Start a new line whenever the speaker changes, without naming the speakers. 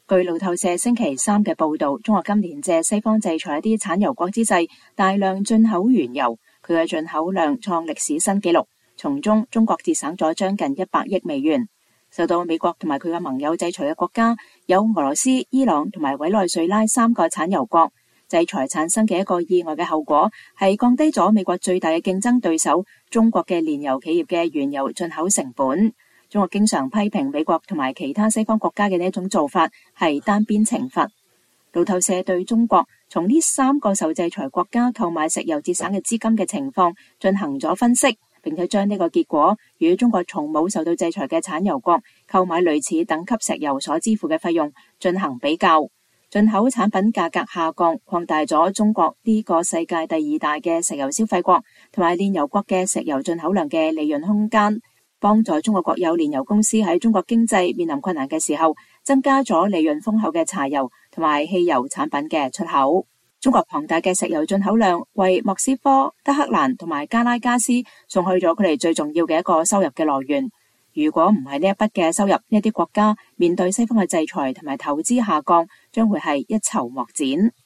據路透社星期三嘅報道，中國今年借西方制裁一啲產油國之際，大量進口原油，佢嘅進口量創歷史新紀錄，從中中國節省咗將近100億美元。受到美國同埋佢嘅盟友制裁嘅國家有俄羅斯、伊朗同埋委內瑞拉3個產油國。制裁產生嘅一個意外嘅後果係降低咗美國最大嘅競爭對手中國嘅煉油企業嘅原油進口成本。中國經常批評美國同埋其他西方國家嘅呢一種做法係單邊懲罰。路透社對中國從呢3個受制裁國家購買石油節省嘅資金嘅情況進行咗分析，並且將呢個結果與中國從冇受到制裁嘅產油國購買類似等級石油所支付嘅費用進行比較。進口產品價格下降，擴大咗中國呢個世界第2大嘅石油消費國同埋煉油國嘅石油進口量嘅利潤空間，幫助中國國有煉油公司喺中國經濟面臨困難嘅時候，增加咗利潤豐厚嘅柴油同埋汽油產品嘅出口。中國龐大嘅石油進口量為莫斯科、德黑蘭同埋加拉加斯送去咗佢哋最重要嘅一個收入嘅來源。如果唔係呢一筆嘅收入，呢啲國家面對西方嘅制裁同埋投資下降，將會係一籌莫展。